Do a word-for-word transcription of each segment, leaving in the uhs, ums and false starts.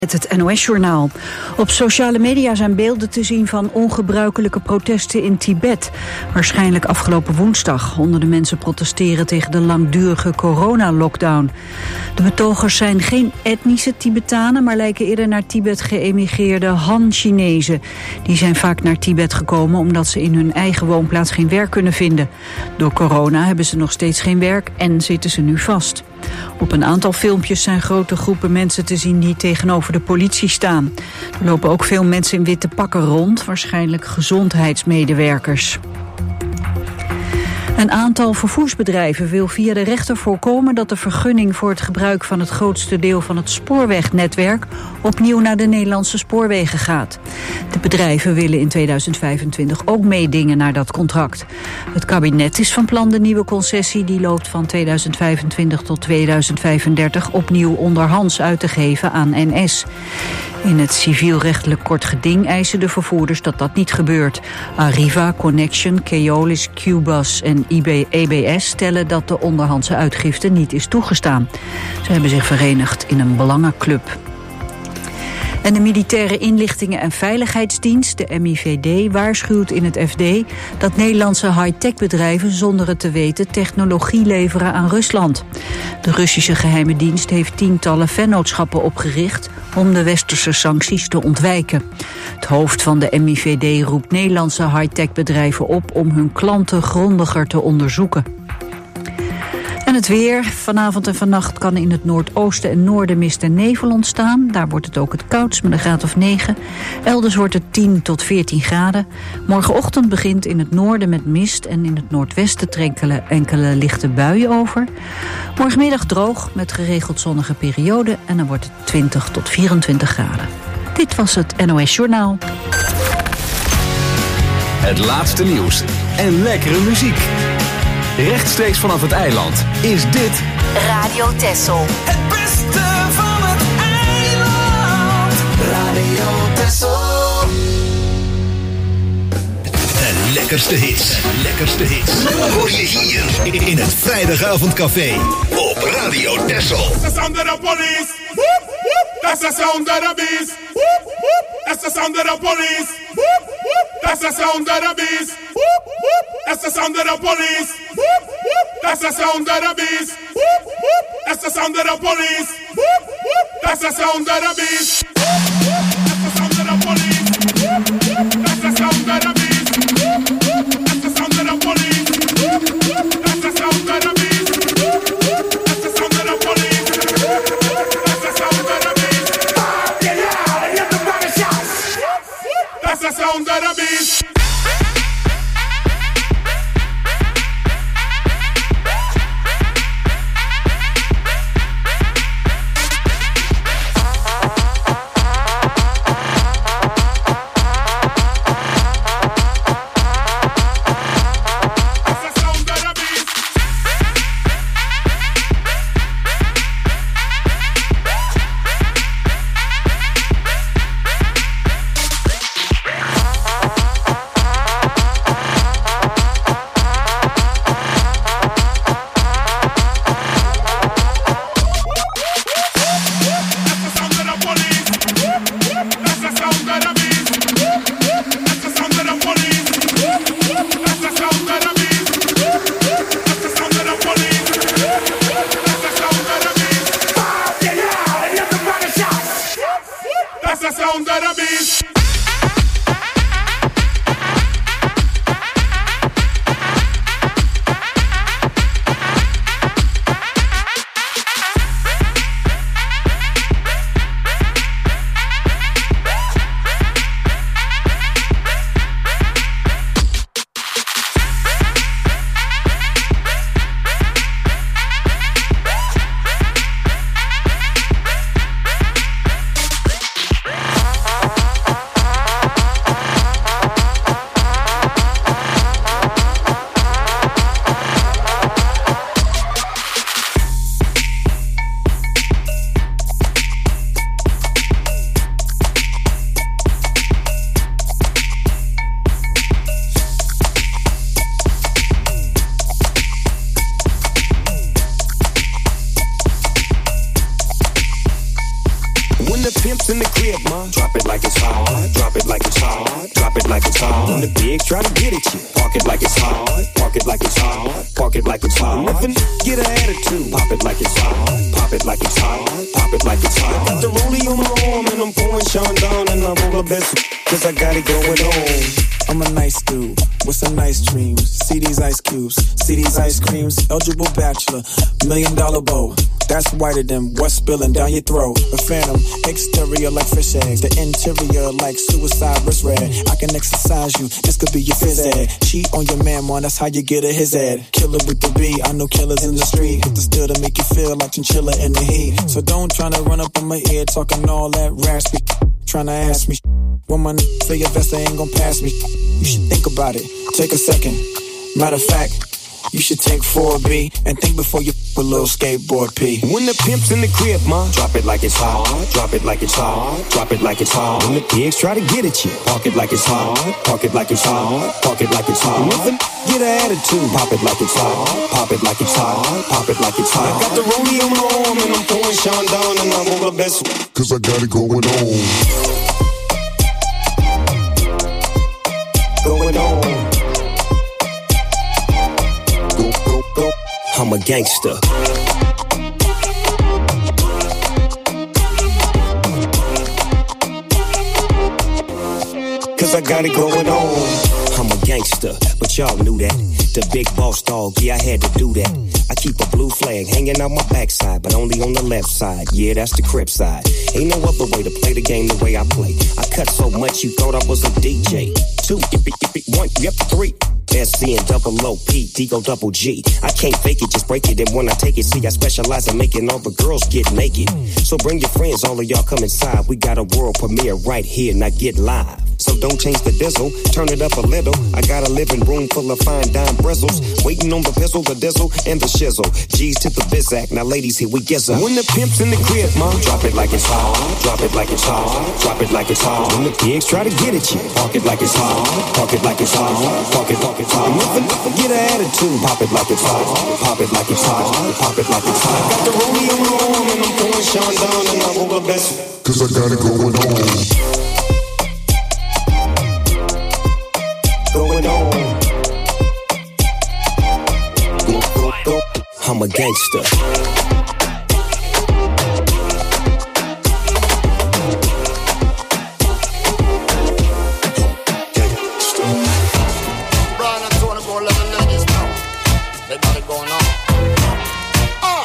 Met het N O S-journaal. Op sociale media zijn beelden te zien van ongebruikelijke protesten in Tibet. Waarschijnlijk afgelopen woensdag. Honderden mensen protesteren tegen de langdurige coronalockdown. De betogers zijn geen etnische Tibetanen, maar lijken eerder naar Tibet geëmigreerde Han-Chinezen. Die zijn vaak naar Tibet gekomen omdat ze in hun eigen woonplaats geen werk kunnen vinden. Door corona hebben ze nog steeds geen werk en zitten ze nu vast. Op een aantal filmpjes zijn grote groepen mensen te zien die tegenover de politie staan. Er lopen ook veel mensen in witte pakken rond, waarschijnlijk gezondheidsmedewerkers. Een aantal vervoersbedrijven wil via de rechter voorkomen dat de vergunning voor het gebruik van het grootste deel van het spoorwegnetwerk opnieuw naar de Nederlandse spoorwegen gaat. De bedrijven willen in tweeduizend vijfentwintig ook meedingen naar dat contract. Het kabinet is van plan de nieuwe concessie, die loopt van tweeduizend vijfentwintig tot tweeduizend vijfendertig, opnieuw onderhands uit te geven aan N S. In het civielrechtelijk kort geding eisen de vervoerders dat dat niet gebeurt. Arriva, Connection, Keolis, Qbus en E B S stellen dat de onderhandse uitgifte niet is toegestaan. Ze hebben zich verenigd in een belangenclub. En de Militaire Inlichtingen en Veiligheidsdienst, de M I V D, waarschuwt in het F D dat Nederlandse high-tech bedrijven zonder het te weten technologie leveren aan Rusland. De Russische geheime dienst heeft tientallen vennootschappen opgericht om de westerse sancties te ontwijken. Het hoofd van de M I V D roept Nederlandse high-tech bedrijven op om hun klanten grondiger te onderzoeken. En het weer. Vanavond en vannacht kan in het noordoosten en noorden mist en nevel ontstaan. Daar wordt het ook het koudst met een graad of negen. Elders wordt het tien tot veertien graden. Morgenochtend begint in het noorden met mist en in het noordwesten trekkelen enkele lichte buien over. Morgenmiddag droog met geregeld zonnige perioden en dan wordt het twintig tot vierentwintig graden. Dit was het N O S Journaal. Het laatste nieuws en lekkere muziek. Rechtstreeks vanaf het eiland is dit Radio Texel. Het beste van het eiland. Radio Texel. De lekkerste hits. De lekkerste hits. Hoor je hier in het Vrijdagavondcafé op Radio Texel. That's the sound of the police. Whoop, whoop. That's the sound of the beast. Whoop, whoop. That's the sound of the police. Whoop, whoop. That's the sound of the beast. Whoop, whoop. That's the sound of the police. Whoop, whoop. That's the sound of the beast. Whoop, whoop. That's the sound of the police. Whoop, whoop. That's the sound of the beast. Whoop, whoop. That's the sound of the police. Whoop, whoop. That's the sound of the beast. Whoop, whoop. That's the sound of the police. Whoop, whoop. That's the sound of the beast. Whoop, whoop. That's the sound of the police. Whoop, whoop. That's the sound of the beast. Get out and let the body shout. Whoop, whoop. That's the sound of the beast. in the crib, ma. Drop it like it's hot. Drop it like it's hot. Drop it like it's hot. When the pigs try to get at you, park it like it's hot. Park it like it's hot. Park it like it's hot. If a n- get an attitude, pop it like it's hot. Pop it like it's hot. Pop it like it's hot. I got the rollie on my arm and I'm pouring Sean down and I'm all the best cause I got it going on. I'm a nice dude with some nice dreams. See these ice cubes, see these ice creams. Eligible bachelor, million dollar bow. That's whiter than what's spilling down your throat. The phantom, exterior like fish eggs. The interior like suicide wrist red. I can exercise you, this could be your phys ed. Cheat on your man, man, that's how you get a his ad. Killer with the B, I know killers in the street. Hit the still to make you feel like chinchilla in the heat. So don't tryna run up on my ear talking all that raspy. Tryna ask me, when my n**** feel your vest, they ain't gon' pass me. You should think about it, take a second. Matter of fact, you should take four B and think before you f*** a little skateboard P. When the pimp's in the crib, ma, drop it like it's hot. Drop it like it's hot. Drop it like it's hot. When the pigs try to get at you, park it like it's hot. Park it like it's hot. Park it like it's hot. If a n- get an attitude, pop it like it's hot. Pop it like it's hot. Pop it like it's hot. I got the rollie on my arm and I'm pouring Sean down and I'm all the best cause I got it going on. Going on. Go, go, go. I'm a gangster. Cause I got it going on. I'm a gangster, but y'all knew that. The big boss dog, yeah, I had to do that. I keep a blue flag hanging out my backside, but only on the left side. Yeah, that's the Crip side. Ain't no other way to play the game the way I play. I cut so much you thought I was a D J. Two, yippee, yippee, one, yep, three. S C and double O P, D go double G. I can't fake it, just break it. And when I take it, see, I specialize in making all the girls get naked. So bring your friends, all of y'all come inside. We got a world premiere right here, now get live. So don't change the diesel, turn it up a little. I got a living room full of fine dime bristles. Waiting on the pistol, the diesel, and the shizzle. G's to the bizac, now ladies, here we gizzle. When the pimp's in the crib, ma, drop it like it's hot. Drop it like it's hot. Drop it like it's hot. When the pigs try to get at you, park it like it's hot. Park it like it's hot. Park it like it's hot. And if a nigga get an attitude, pop it like it's hot. Pop it like it's hot. Pop it like it's hot. I got the rollie on my arm and I'm pouring Sean down and I'm all the best cause I got it going on. Going on. Go, go, go. I'm a gangster. Brian and Tony go let the ladies know. They got it going on. Uh.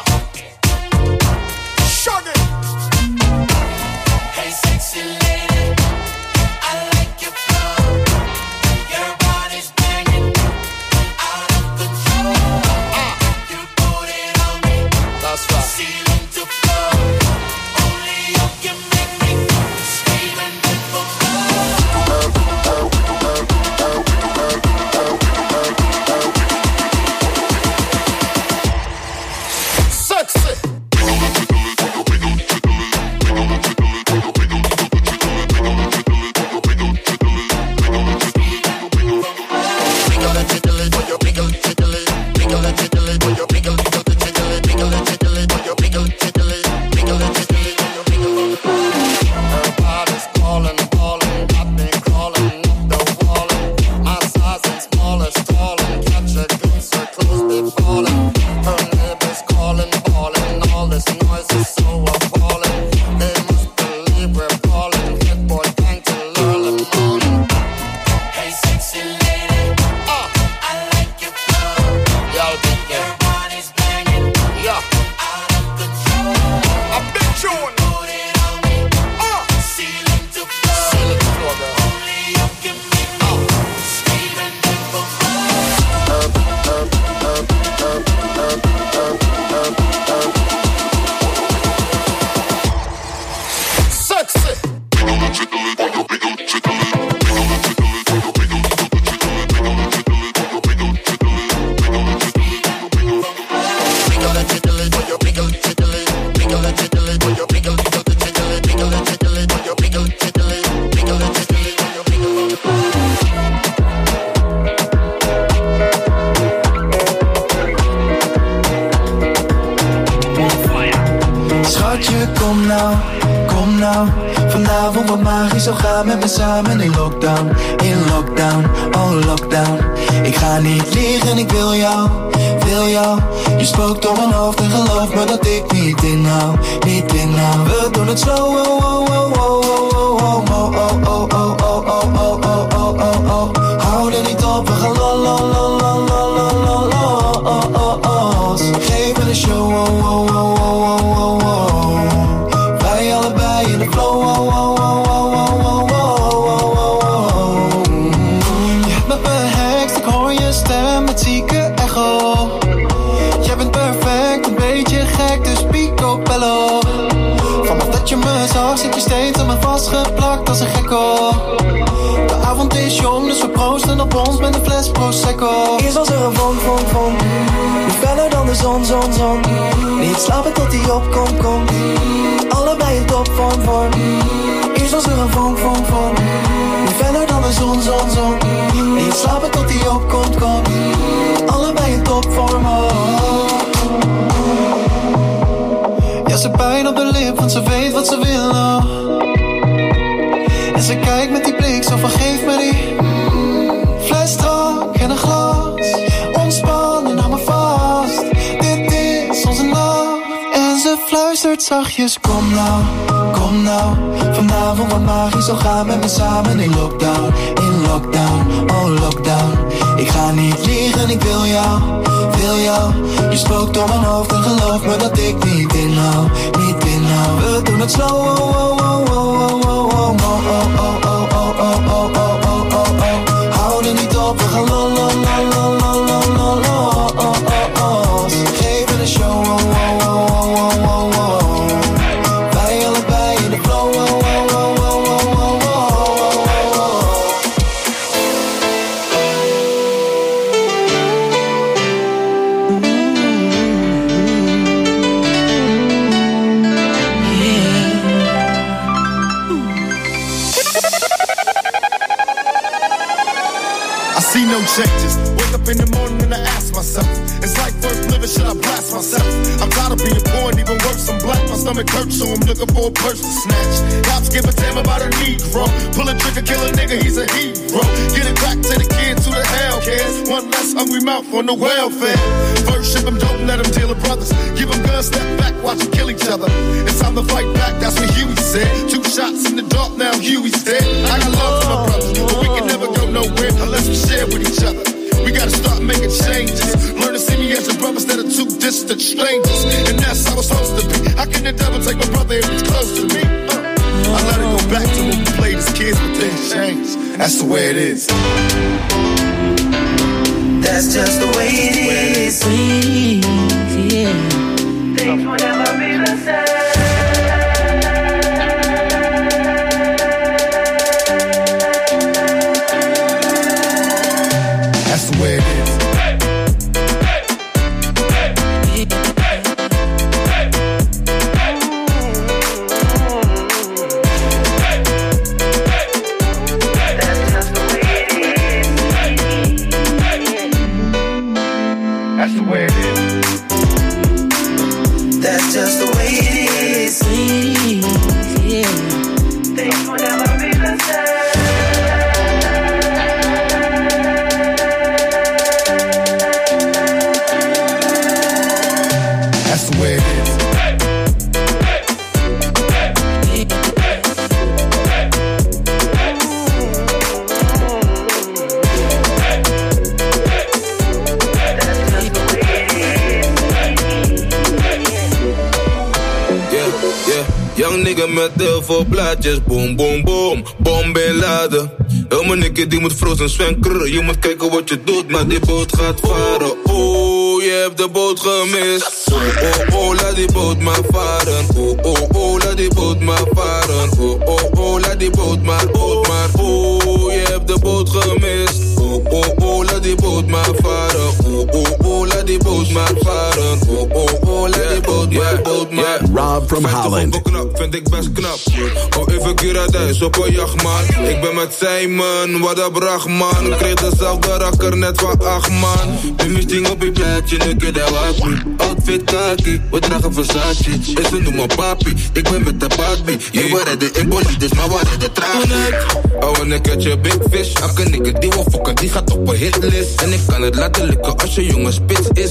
Shug it. Hey, sexy lady. I like your flow. Your body's banging out of control. Uh. You put it on me. That's right. Ceiling to floor. Only you can make me scream and live for sexy. Everybody's calling, calling, I've been crawling up the wall. My size ain't small as tall and catch a glimpse, her clothes be falling. Her neighbors calling, bawling, all this noise is so appalling. They must believe we're calling, hit boy gang till early morning. Hey, sexy lady, uh, I like your flow. Y'all get there. Your body's banging, yeah, out of control. A big tune. Put it on me, uh, ceiling to floor. Ceiling to floor, girl. Only you can make me scream and live for sexy. Schatje, kom nou, kom nou. vanavond wat magisch zou gaan met me samen in lockdown, in lockdown, oh lockdown. Ik ga niet liegen, ik wil jou, wil jou. Je spookt door mijn hoofd en geloof me dat ik niet inhoud, niet inhoud. We doen het slow, oh oh oh oh oh oh oh oh oh oh oh oh oh oh oh oh. Hou er niet op, we gaan la la la la la la la la oh oh oh. Geef me de show, oh oh oh oh oh oh. Wij allebei in de flow, oh oh oh oh oh oh oh. Je hebt me behext, ik hoor je stem met zieke echo. Jij bent perfect, een beetje gek, dus picobello. Vanaf dat je me zag, zit je steeds aan me vastgeplakt als een gekko. De avond is jong, dus we proosten op ons met een fles Prosecco. Eerst was er een vonk, vonk, vonk. Nu feller dan de zon, zon, zon. Niet slapen tot die opkomt, komt. Allebei in topvorm, vorm. Eerst was er een vonk, vonk, vonk. Nu feller dan de zon, zon, zon. Niet slapen tot die opkomt, komt. Allebei in topvorm, oh. Ja, ze pijn op de lip, want ze weet wat ze wil, oh. En ze kijkt met die blik, zo van geef me die fles drank en een glas. Ontspan en hou me vast. Dit is onze nacht. En ze fluistert zachtjes, kom nou, kom nou. Vanavond wat magisch zal gaan met me samen in lockdown, in lockdown, oh lockdown. Ik ga niet liegen, ik wil jou, wil jou. Je spookt door mijn hoofd en geloof me dat ik niet inhoud, niet inhoud. We doen het slow, oh oh oh oh oh oh oh oh oh oh oh oh oh oh oh oh. Hou er niet op, we gaan la la la la la la la la oh oh oh. Geef me de show, oh oh oh oh oh oh. Wij allebei in de flow, oh oh oh oh oh oh oh. No changes. Wake up in the morning and I ask myself, is life worth living? Should I blast myself? I'm tired of being poor and even worse, I'm black. My stomach hurts, so I'm looking for a purse to snatch. Cops give a damn about a Negro. Pull a trigger, kill a nigga, he's a hero. Get it back to the kids who the hell cares. One less hungry mouth on the welfare. First ship them dope, let them deal with brothers. Give them guns, step back, watch them kill each other. It's time to fight back, that's what Huey said. Two shots in the dark, now Huey's dead. I got love for my brothers, but we can never go nowhere unless we share with each other. We gotta start making changes. Learn to see me as your brother instead of two distant strangers. And that's how it's supposed to be. How can the devil take my brother if he's close to me? Uh, I let it go back to when we played as kids, but things change. That's the way it is. That's just the way it is. Yeah. Things will never be the same. That's the way it is. That's the way it is. That's just the way it is. Yeah. Things will never be the same. That's the way it is. Young nigga met heel veel plaatjes, boom, boom, boom, bom beladen. Heel mijn nigga die moet frozen zwenker. Je moet kijken wat je doet, maar die boot gaat varen. Oh, je hebt de boot gemist. Oh, oh, oh, laat die boot maar varen. Oh, oh, oh, laat die boot maar varen. Oh, oh, oh, laat die boot maar, boot maar. Oh, je hebt de boot gemist. Oh, oh, oh, laat die boot maar varen. Oh, oh, oh, laat die boot maar varen. Oh, oh, oh, oh, laat die boot maar, boot maar. Rob from Holland. Knap, vind ik best knap. Oh, even Kiradijs op een jacht, man. Ik ben met Simon, wat een brachman. Ik kreeg dezelfde rakker net van acht, man. Nu mis ding op je plaatje, nu keer dat wat niet. Outfit kaki, we dragen Versace. En ze noemen papi, ik ben met de Barbie. Je waren de embolides, maar waren de tragisch. Oh, en ik had je big fish. Elke nigga die we fokken, die gaat op een hitlist. En ik kan het laten lukken als je jongen spits is.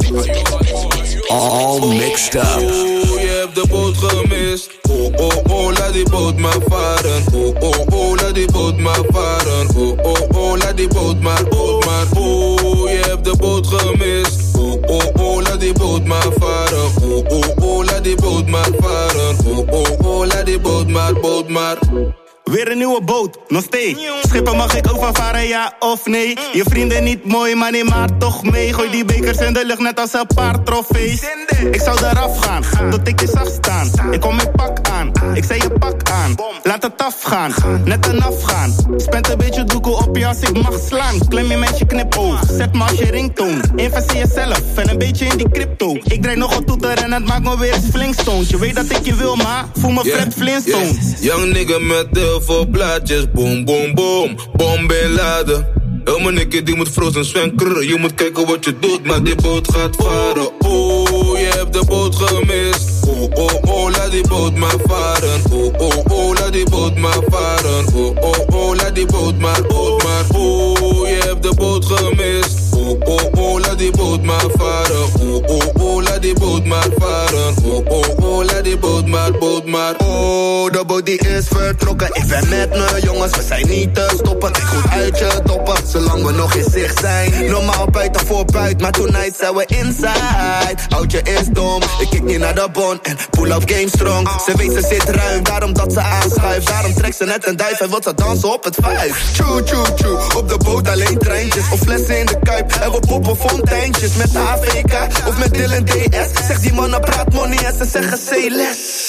All mixed up. Oh, je hebt de boot gemist. Oh, oh, oh, laat die boot maar varen. Oh, oh, oh, laat die boot maar varen. Oh, oh, oh, laat die boot maar, boot maar. Oh, je hebt de boot gemist. Oh, oh, oh, laat die boot maar varen. Oh, oh, oh, laat die boot maar varen. Oh, oh, oh, laat die boot maar, boot maar. Weer een nieuwe boot, nog steeds. Schippen mag ik overvaren, ja of nee? Je vrienden niet mooi, maar neem maar toch mee. Gooi die bekers in de lucht, net als een paar trofees. Ik zou eraf gaan, tot ik je zag staan. Ik kom met pak aan, ik zei je pak aan. Laat het afgaan, net een afgaan. Spend een beetje doekoe op je als ik mag slaan. Klem je met je knipoog, zet me als je ringtoon. Investeer jezelf en een beetje in die crypto. Ik draai nog een toeter en het maakt me weer eens Flintstones. Je weet dat ik je wil, maar voel me Fred Flintstone. Yes. Young nigga met de voor plaatjes, boom, boom, boom, bom, ben laden. Oh, mijn nigga die moet frozen zwem krrr. Je moet kijken wat je doet, maar die boot gaat varen. Oh, je hebt de boot gemist. Oh, oh, oh, laat die boot maar varen. Oh, oh, oh, laat die boot maar varen. Oh, oh, oh, laat die boot maar, boot maar. Oh, je hebt de boot gemist. Oh, oh, oh, laat die boot maar varen. Oh, oh, oh, laat die boot maar varen. Oh, oh, oh, laat die boot maar, boot maar. Oh, de boot die is vertrokken. Ik ben met me, jongens, we zijn niet te stoppen. Ik goed uit je toppen, zolang we nog in zicht zijn. Normaal buiten voor buiten, maar tonight zijn we inside. Oudje is dom, ik kijk niet naar de bon en pull-up game strong. Ze weet ze zit ruim, daarom dat ze aanschuift. Daarom trekt ze net een duif en wil ze dansen op het vijf. Tjoe, tjoe, tjoe, op de boot alleen treintjes. Of flessen in de kuip en we poppen fonteintjes. Met de H V K of met Dylan D S. Zeg die mannen praat money en ze zeggen say less.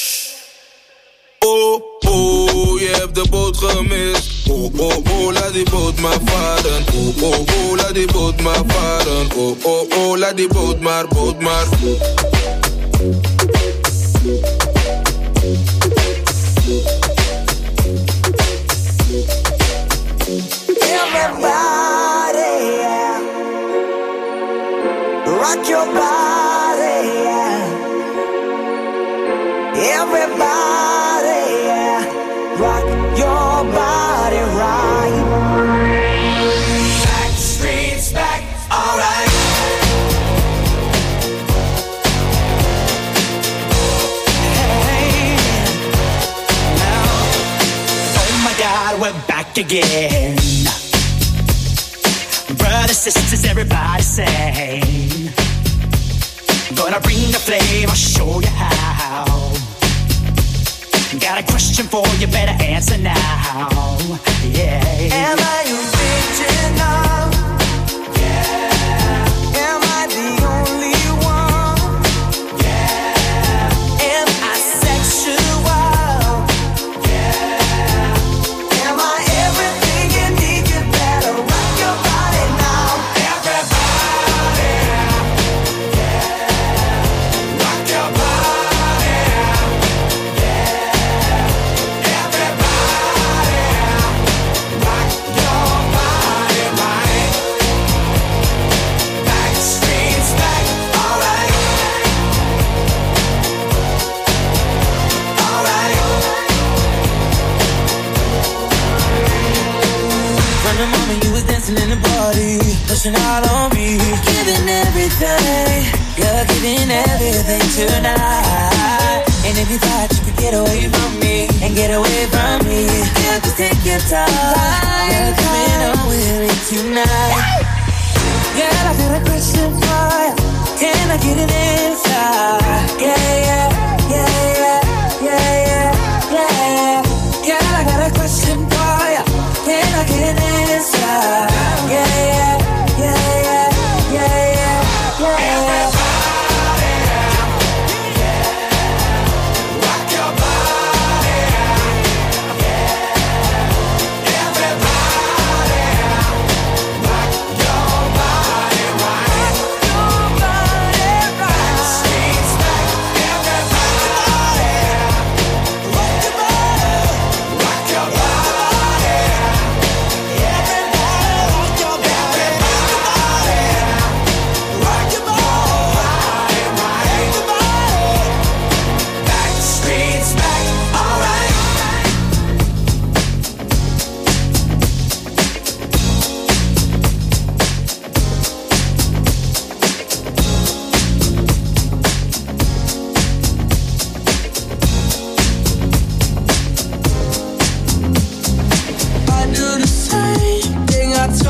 Oh, oh, je hebt de boot gemist. Oh, oh, oh, laat die boot maar varen. Oh, oh, oh, laat die boot maar varen. Oh, oh, oh, laat die boot maar, boot maar. Everybody, yeah. Rock your body, yeah. Everybody, yeah. Rock your body right. Back streets back, alright. Hey, now, oh my God, we're back again. Brothers, sisters, everybody sing. Gonna bring the flame, I'll show you how. Got a question for you, better answer now. Yeah. Am I original? Yeah. Am I the only one? Yeah. Am I sexual? Yeah. Am I everything you need? You better rock your body now. Everybody. Yeah. Rock your body. In the party, pushing out on me, giving everything, you're giving everything tonight. And if you thought you could get away from me and get away from me, you just take your time. You're coming on with me tonight. Girl, I got a question for you. Can I get an answer? Yeah, yeah, yeah, yeah, yeah, yeah, yeah. Girl, I got a question for you. Can I get an answer? Yeah, yeah, yeah, yeah, yeah, yeah, yeah. Everybody, yeah. Rock your body, yeah. Everybody, rock your body, right. Rock your body, right.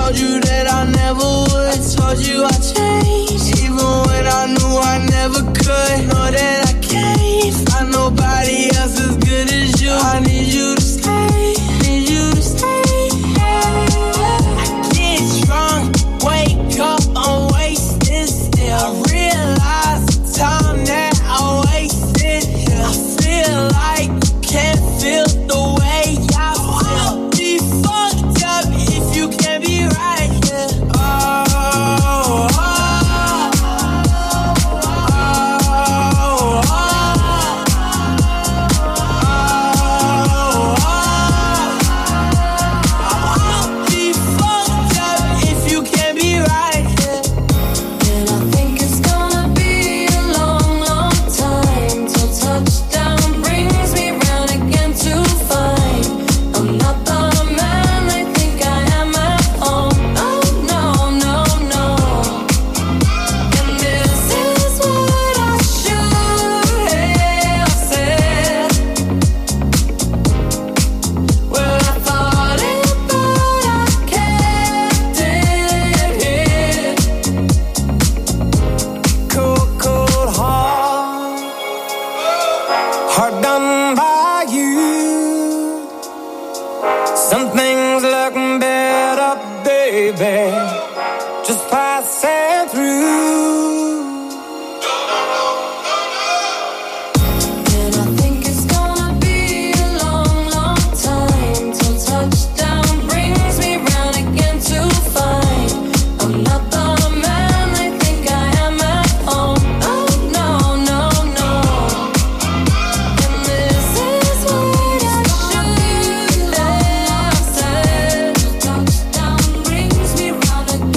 told you that I never would. I told you I changed, even when I knew I never could. Know that I can't find nobody else as good as you. I need you to stay, need you to stay. I get drunk, wake up, I'm wasted still. I realize the time that I wasted here. I feel like you can't feel the way I feel. Be fucked up if you can't be right here. Oh, oh, oh, oh, oh. Be fucked up if you can't be right here. And I think it's gonna be a long, long time till touchdown brings me round again to find I'm not the man I think I am at home. Oh no, no, no. And this is what I should have said. Well, I thought it, but I kept it hid. Cold, cold heart, heart done by you. Some things look better, baby, just passing through. And I think it's gonna be a long, long time till touchdown brings me round again to find I'm not the man I think I am at home. Oh no, no, no. And this is what I should have said. Touchdown brings me round again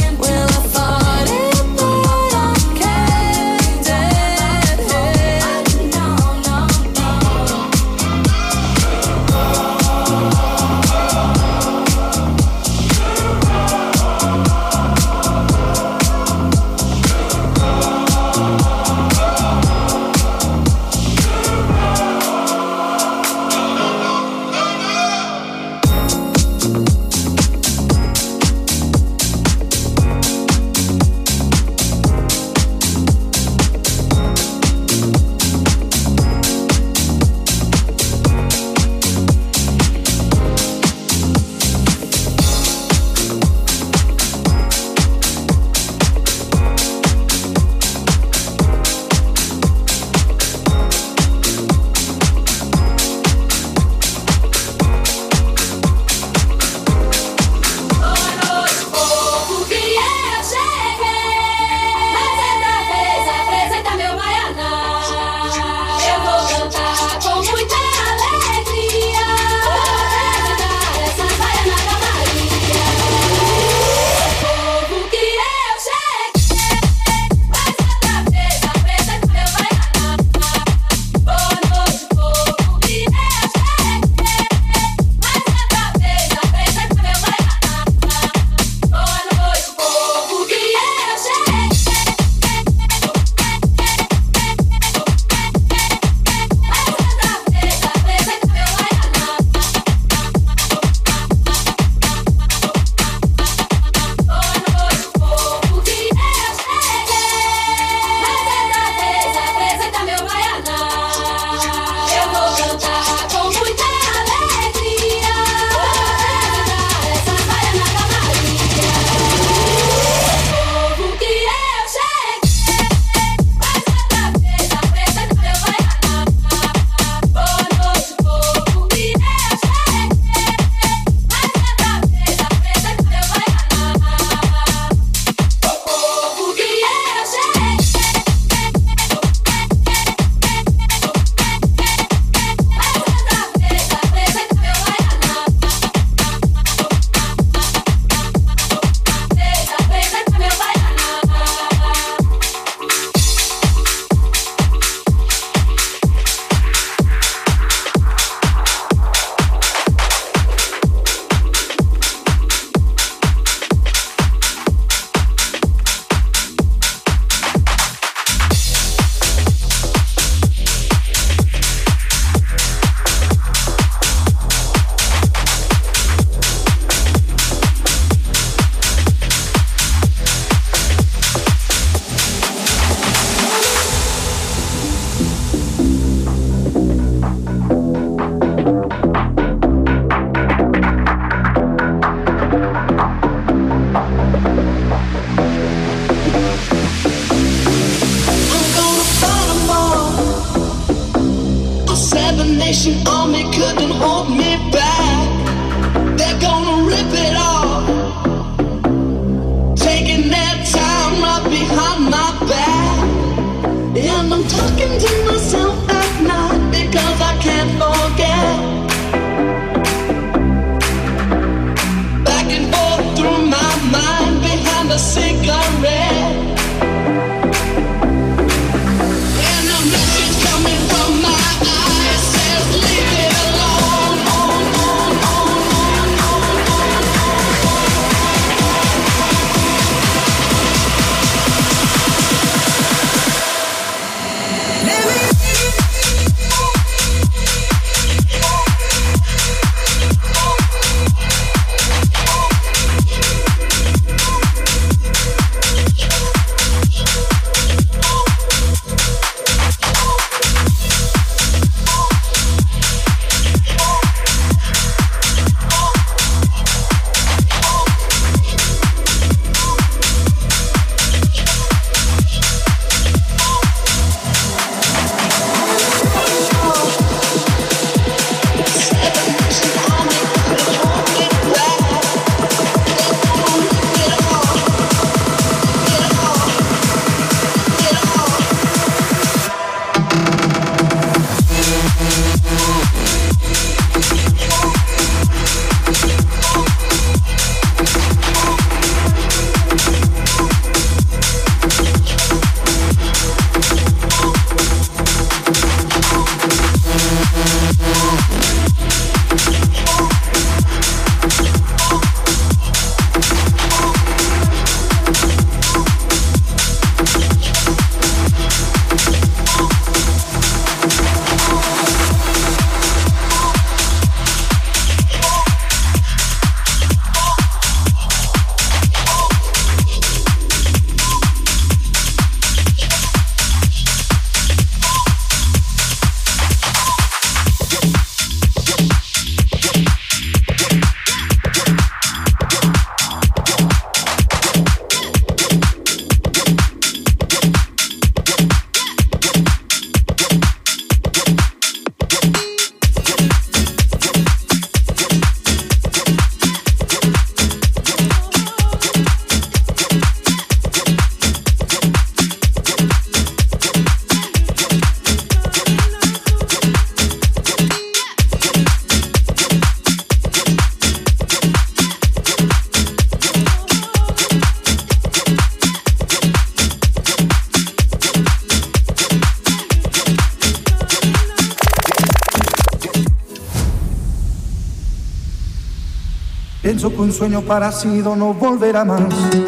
Pienso que un sueño parecido no volverá más.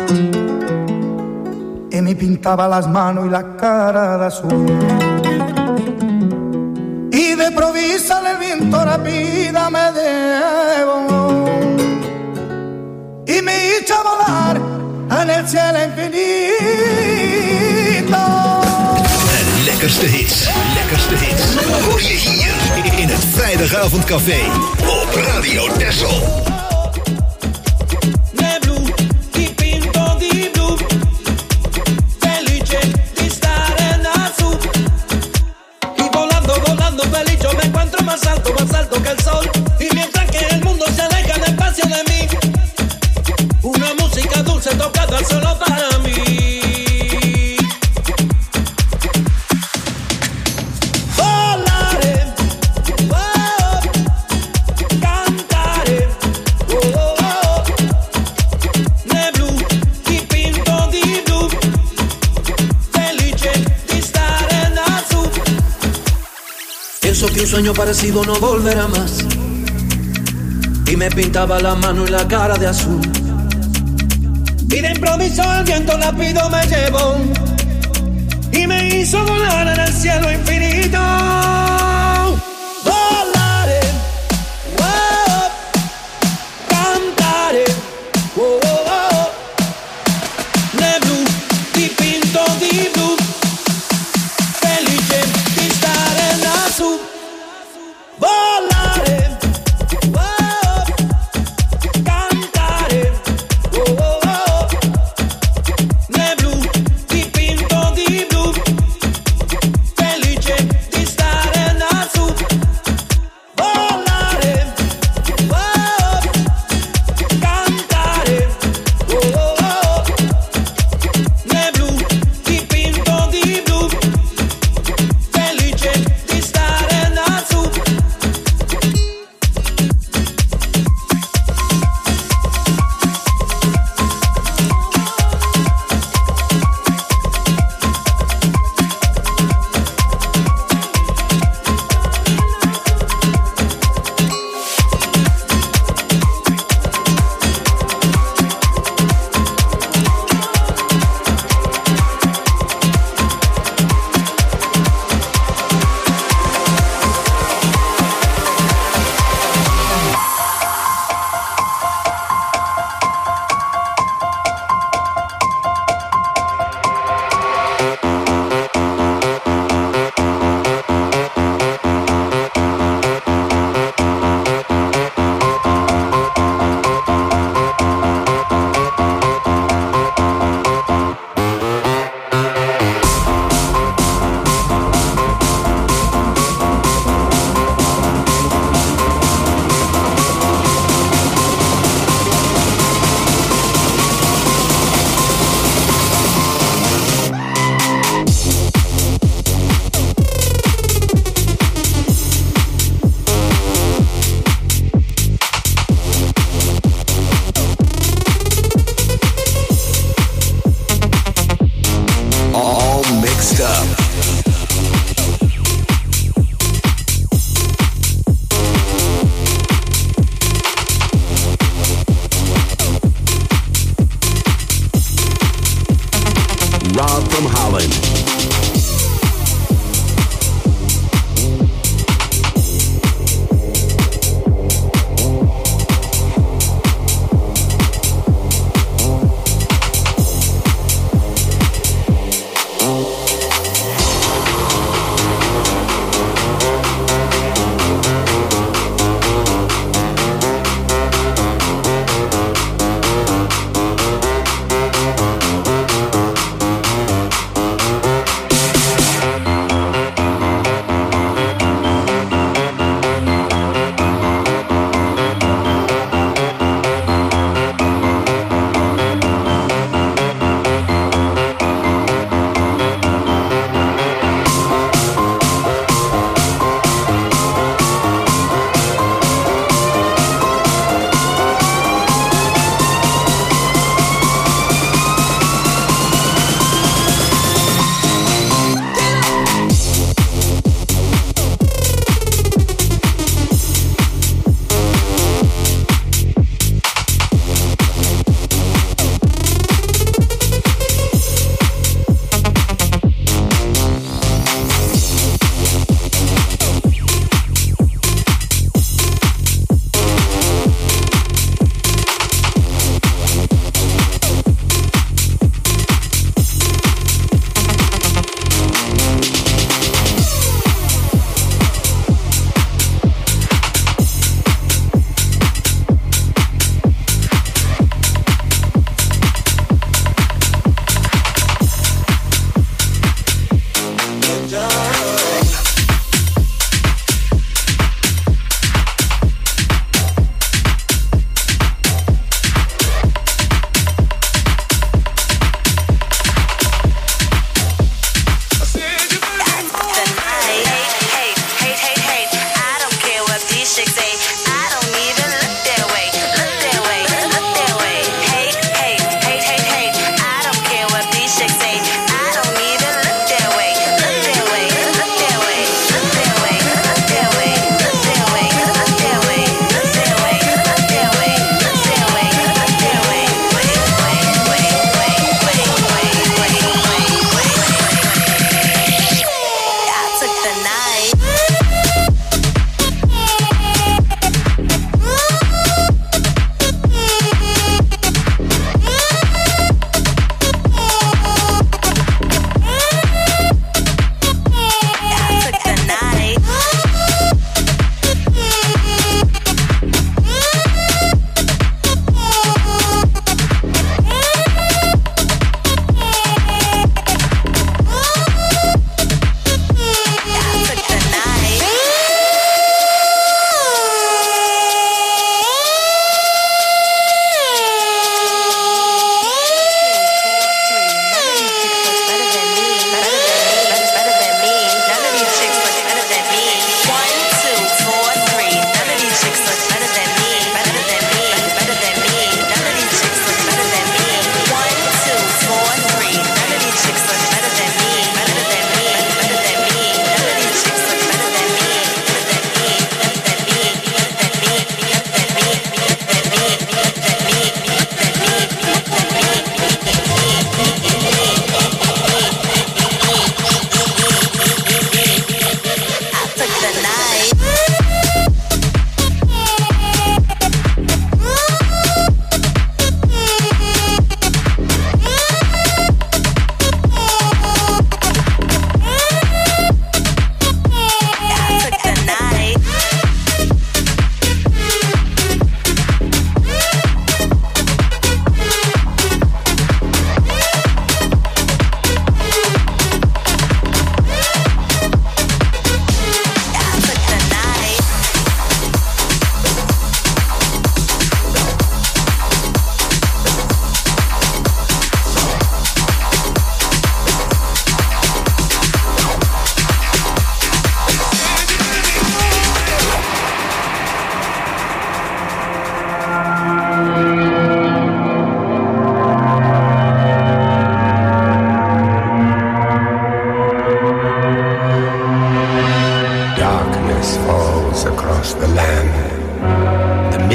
Y me pintaba las manos y la cara de azul. Y de improviso el viento la vida me debo. Y me hizo volar en el cielo infinito. De lekkerste hits, lekkerste hits. Hoor je hier in het Vrijdagavondcafé op Radio Texel. Más alto, más alto que el sol. Y mientras que el mundo se aleja despacio de mí, una música dulce tocada solo para mí. Volaré, oh, cantaré, oh, oh, oh. Ne blu, dipinto di blu, felice di stare in azzurro. Pienso que un sueño parecido no volverá más. Y me pintaba la mano y la cara de azul. Y de improviso el viento lápido me llevó y me hizo volar en el cielo infinito. Volaré, oh, cantaré, oh, oh, oh. Ne blu, dipinto di blu, felice di stare in azzurro. Volare, oh, cantare, oh, oh, oh. Ne blu, dipinto di blu, felice di stare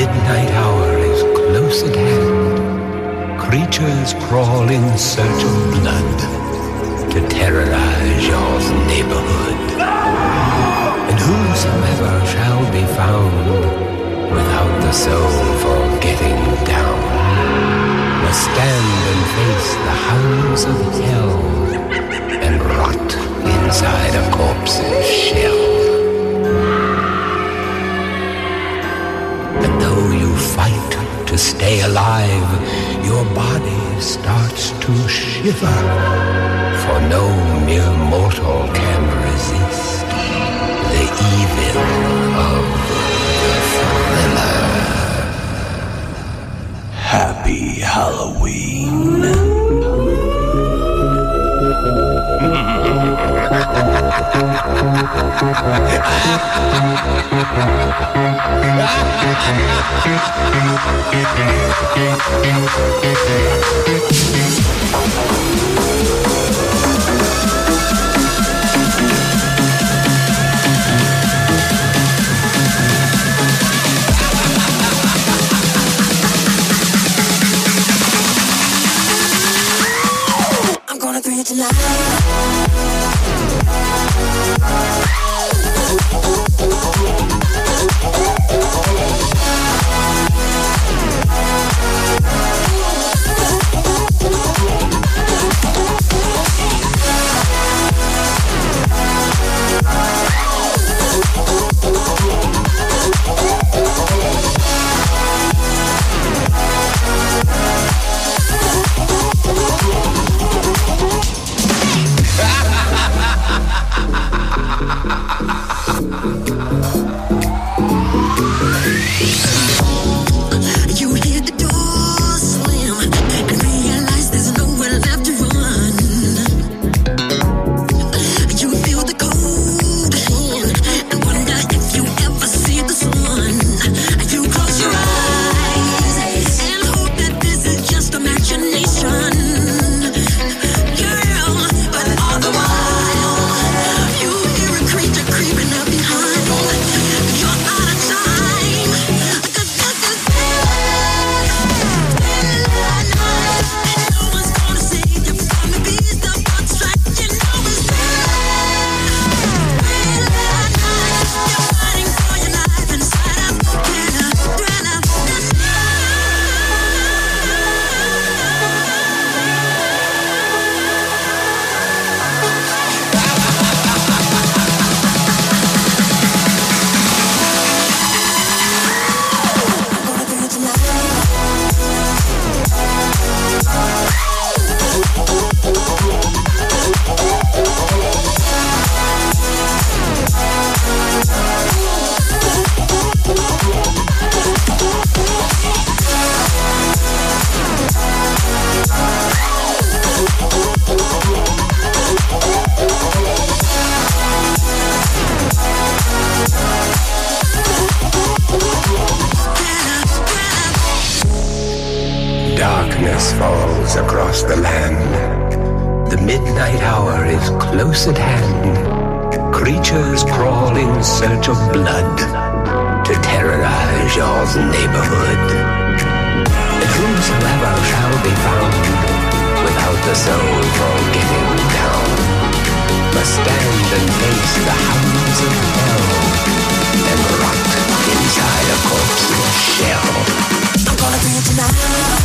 midnight hour is close at hand. Creatures crawl in search of blood to terrorize your neighborhood. And whosoever shall be found without the soul for getting down must stand and face the hounds of hell and rot inside a corpse's shell. And though you fight to stay alive, your body starts to shiver, for no mere mortal can resist the evil of the thriller. Happy Halloween. I'm gonna do it tonight. Darkness falls across the land. The midnight hour is close at hand. Creatures crawl in search of blood to terrorize your neighborhood. And whosoever shall be found without the soul for getting down must stand and face the hounds of hell and rot inside a corpse's shell. I'm gonna do it tonight.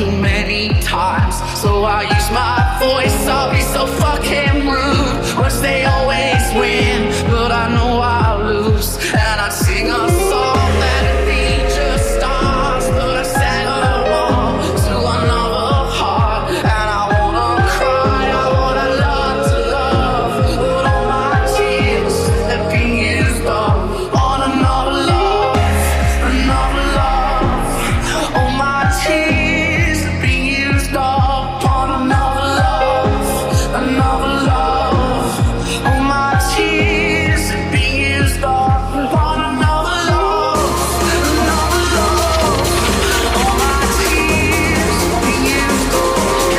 too many times. So I use my voice, I'll be so fucking rude. Words they always win, but I know I'll lose. And I'd sing a song that'd be just stars, but I sang along to another heart. And I wanna cry, I wanna love to love, but all my tears have been used up on another love, another love. All my tears have been used up on another love, another love. All my tears have been used up on another love, another love. All my tears have been used up.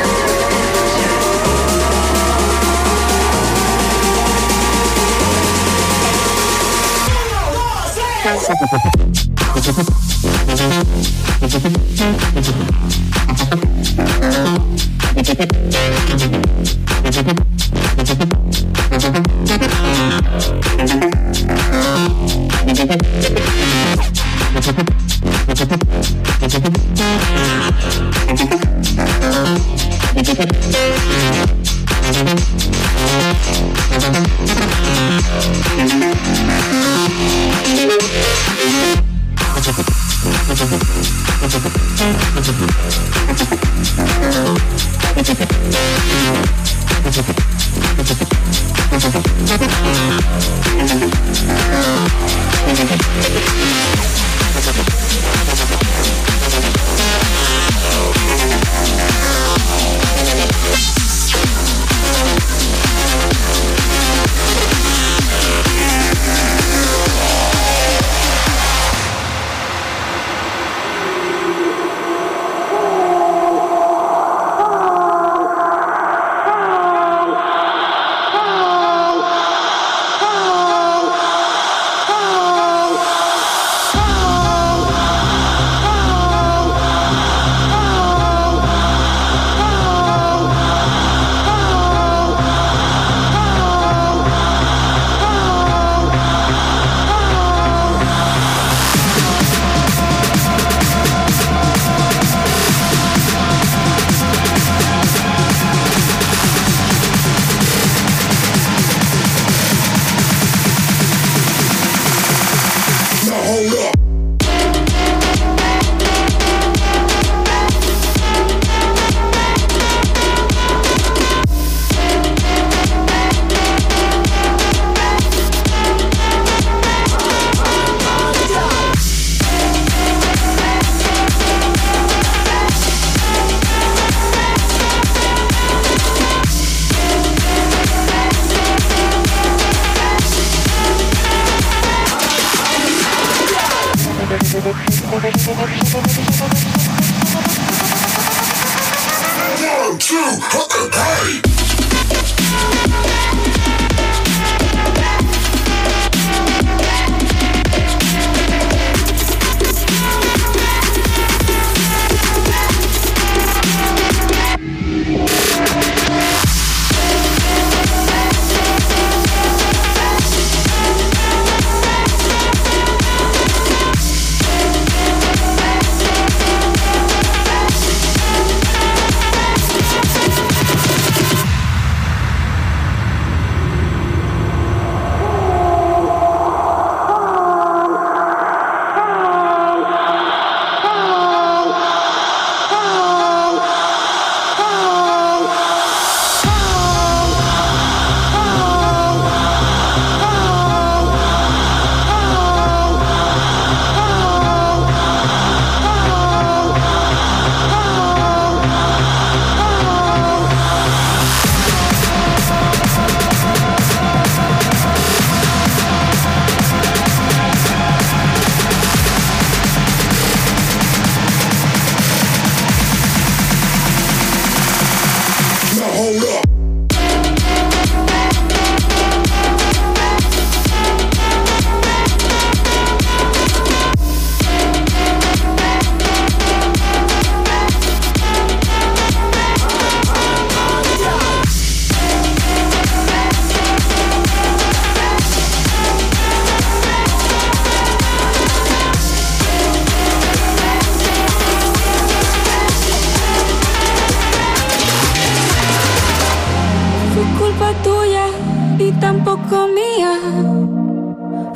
One, two, hot the party.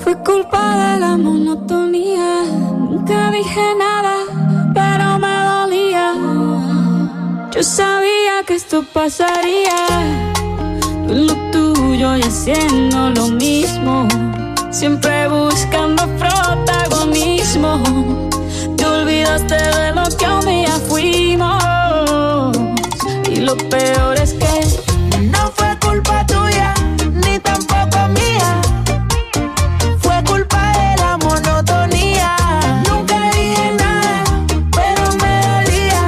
Fue culpa de la monotonía. Nunca dije nada, pero me dolía. Yo sabía que esto pasaría. Tú en lo tuyo y haciendo lo mismo. Siempre buscando protagonismo. Te olvidaste de lo que un día fuimos. Y lo peor es que no fue culpa tuya, ni tampoco mía. Fue culpa de la monotonía. Nunca dije nada, pero me dolía.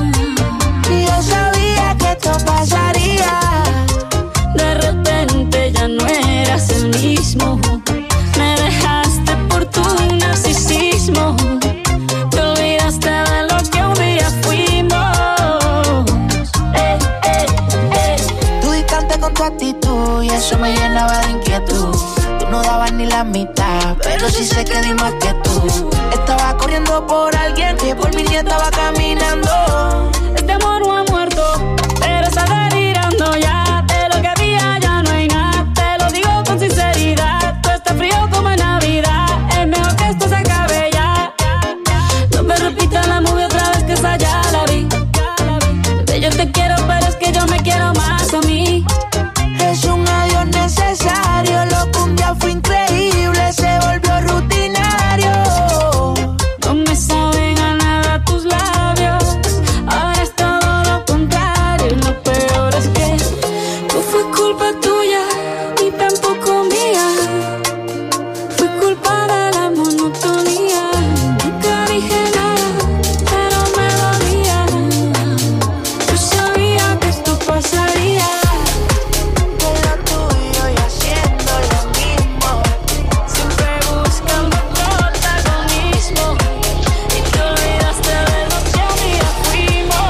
Y yo sabía que esto pasaría. De repente ya no eras el mismo. Me dejaste por tu narcisismo. Te olvidaste de lo que un día fuimos. Ey, ey, ey. Tú distante con tu actitud y eso me llenaba de inquietud. Tú no dabas ni la mitad, pero sí sé que di más que tú. Estaba corriendo por alguien que por mí ni estaba caminando. Este amor no ha muerto, pero está delirando ya. De lo que había ya no hay nada. Te lo digo con sinceridad. Tú estás frío como en Navidad. Es mejor que esto se acabe ya. No me repita la movie otra vez, que esa ya la vi. Bebé, yo te quiero, pero es que yo me quiero más a mí. Es un adiós necesario. Lo que un día fue increíble se volvió rutinario. No me saben a nada tus labios. Ahora es todo lo contrario. Y lo peor es que no fue culpa tuya, ni tampoco mía. Fue culpa de la monotonía. Nunca dije nada, pero me dolía. Yo sabía que esto pasaría. Con lo tuyo y haciendo lo mismo. Siempre buscando protagonismo. Y te olvidaste de lo que un día fuimos.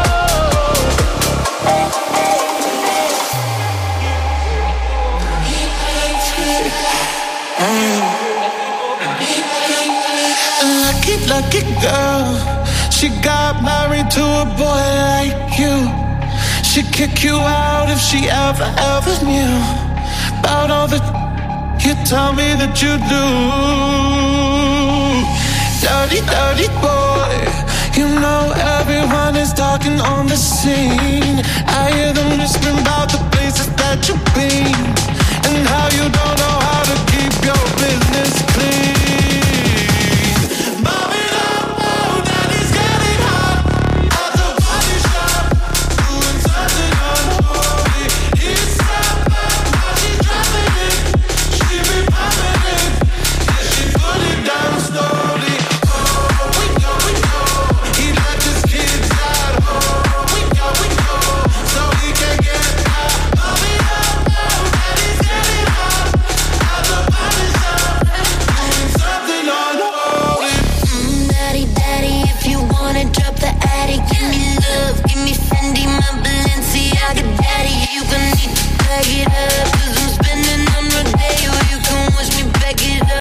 Lucky, lucky girl. She got married to a boy like you. She'd kick you out if she ever, ever knew about all the you tell me that you do. Dirty, dirty boy. You know everyone is talking on the scene. I hear them whispering about the places that you've been and how you don't know how